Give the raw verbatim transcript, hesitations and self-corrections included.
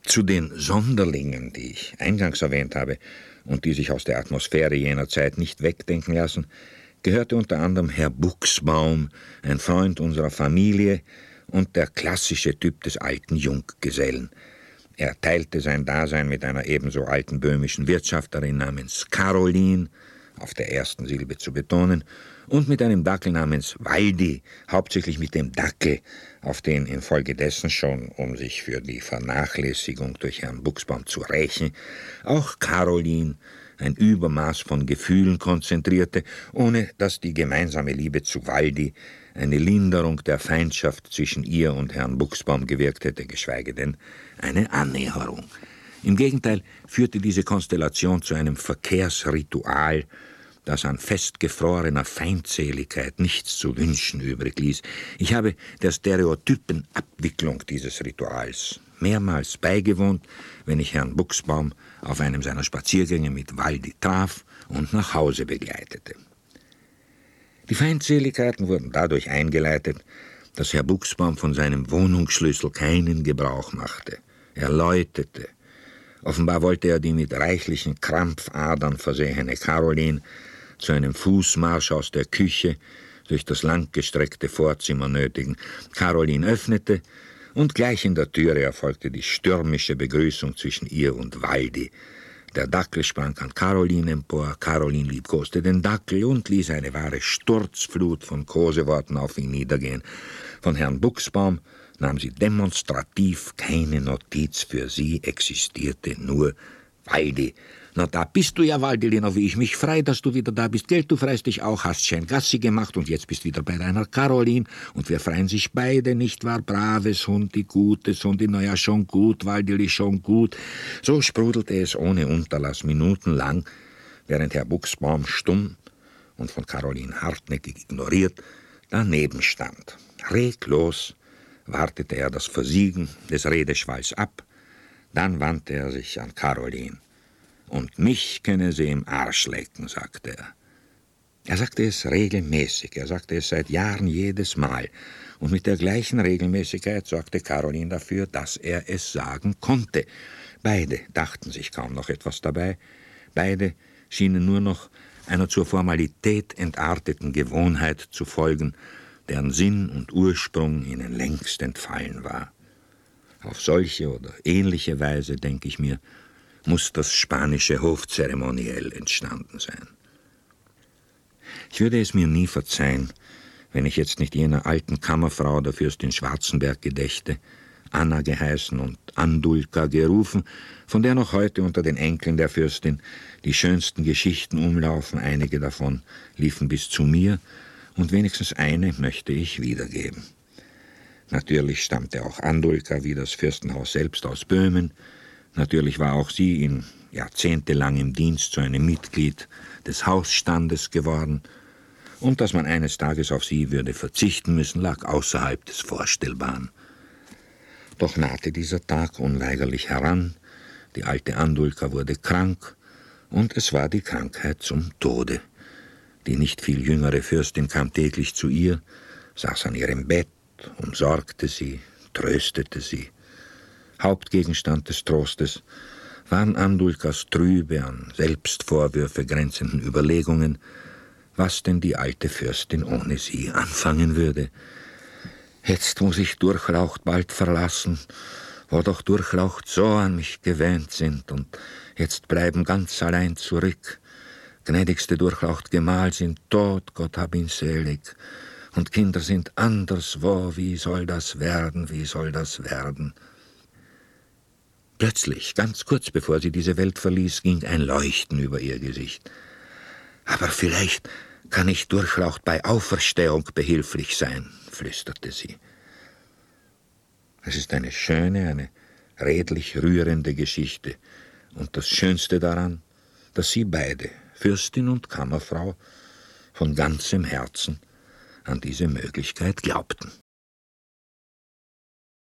Zu den Sonderlingen, die ich eingangs erwähnt habe und die sich aus der Atmosphäre jener Zeit nicht wegdenken lassen, gehörte unter anderem Herr Buchsbaum, ein Freund unserer Familie und der klassische Typ des alten Junggesellen. Er teilte sein Dasein mit einer ebenso alten böhmischen Wirtschafterin namens Karolin, auf der ersten Silbe zu betonen, und mit einem Dackel namens Waldi, hauptsächlich mit dem Dackel, auf den infolgedessen schon, um sich für die Vernachlässigung durch Herrn Buchsbaum zu rächen, auch Karolin ein Übermaß von Gefühlen konzentrierte, ohne dass die gemeinsame Liebe zu Waldi eine Linderung der Feindschaft zwischen ihr und Herrn Buchsbaum gewirkt hätte, geschweige denn eine Annäherung. Im Gegenteil führte diese Konstellation zu einem Verkehrsritual, das an festgefrorener Feindseligkeit nichts zu wünschen übrig ließ. Ich habe der stereotypen Abwicklung dieses Rituals mehrmals beigewohnt, wenn ich Herrn Buchsbaum auf einem seiner Spaziergänge mit Waldi traf und nach Hause begleitete. Die Feindseligkeiten wurden dadurch eingeleitet, dass Herr Buchsbaum von seinem Wohnungsschlüssel keinen Gebrauch machte. Er läutete. Offenbar wollte er die mit reichlichen Krampfadern versehene Karolin zu einem Fußmarsch aus der Küche durch das langgestreckte Vorzimmer nötigen. Karolin öffnete, und gleich in der Türe erfolgte die stürmische Begrüßung zwischen ihr und Waldi. Der Dackel sprang an Karolin empor, Karolin liebkoste den Dackel und ließ eine wahre Sturzflut von Koseworten auf ihn niedergehen. Von Herrn Buchsbaum nahm sie demonstrativ keine Notiz, für sie existierte nur Waldi. Na, da bist du ja, Waldelina, wie ich mich frei, dass du wieder da bist. Geld, du freust dich auch, hast schön Gassi gemacht und jetzt bist wieder bei deiner Karolin und wir freuen sich beide, nicht wahr? Braves Hundi, gutes Hundi, na ja, schon gut, Waldeli, schon gut. So sprudelte es ohne Unterlass minutenlang, während Herr Buchsbaum stumm und von Karolin hartnäckig ignoriert daneben stand. Reglos wartete er das Versiegen des Redeschwalls ab, dann wandte er sich an Karolin. Und mich könne sie im Arsch lecken, sagte er. Er sagte es regelmäßig, er sagte es seit Jahren jedes Mal. Und mit der gleichen Regelmäßigkeit sorgte Karolin dafür, dass er es sagen konnte. Beide dachten sich kaum noch etwas dabei. Beide schienen nur noch einer zur Formalität entarteten Gewohnheit zu folgen, deren Sinn und Ursprung ihnen längst entfallen war. Auf solche oder ähnliche Weise, denke ich mir, muss das spanische Hofzeremoniell entstanden sein. Ich würde es mir nie verzeihen, wenn ich jetzt nicht jener alten Kammerfrau der Fürstin Schwarzenberg gedächte, Anna geheißen und Andulka gerufen, von der noch heute unter den Enkeln der Fürstin die schönsten Geschichten umlaufen, einige davon liefen bis zu mir, und wenigstens eine möchte ich wiedergeben. Natürlich stammte auch Andulka wie das Fürstenhaus selbst aus Böhmen. Natürlich war auch sie in jahrzehntelangem Dienst zu einem Mitglied des Hausstandes geworden, und dass man eines Tages auf sie würde verzichten müssen, lag außerhalb des Vorstellbaren. Doch nahte dieser Tag unweigerlich heran, die alte Andulka wurde krank, und es war die Krankheit zum Tode. Die nicht viel jüngere Fürstin kam täglich zu ihr, saß an ihrem Bett, umsorgte sie, tröstete sie. Hauptgegenstand des Trostes waren Andulkas trübe, an Selbstvorwürfe grenzenden Überlegungen, was denn die alte Fürstin ohne sie anfangen würde. Jetzt muss ich Durchlaucht bald verlassen, wo doch Durchlaucht so an mich gewöhnt sind, und jetzt bleiben ganz allein zurück. Gnädigste Durchlaucht Gemahl sind tot, Gott hab ihn selig, und Kinder sind anderswo, wie soll das werden, wie soll das werden? Plötzlich, ganz kurz bevor sie diese Welt verließ, ging ein Leuchten über ihr Gesicht. »Aber vielleicht kann ich Durchlaucht bei Auferstehung behilflich sein«, flüsterte sie. Es ist eine schöne, eine redlich rührende Geschichte, und das Schönste daran, dass sie beide, Fürstin und Kammerfrau, von ganzem Herzen an diese Möglichkeit glaubten.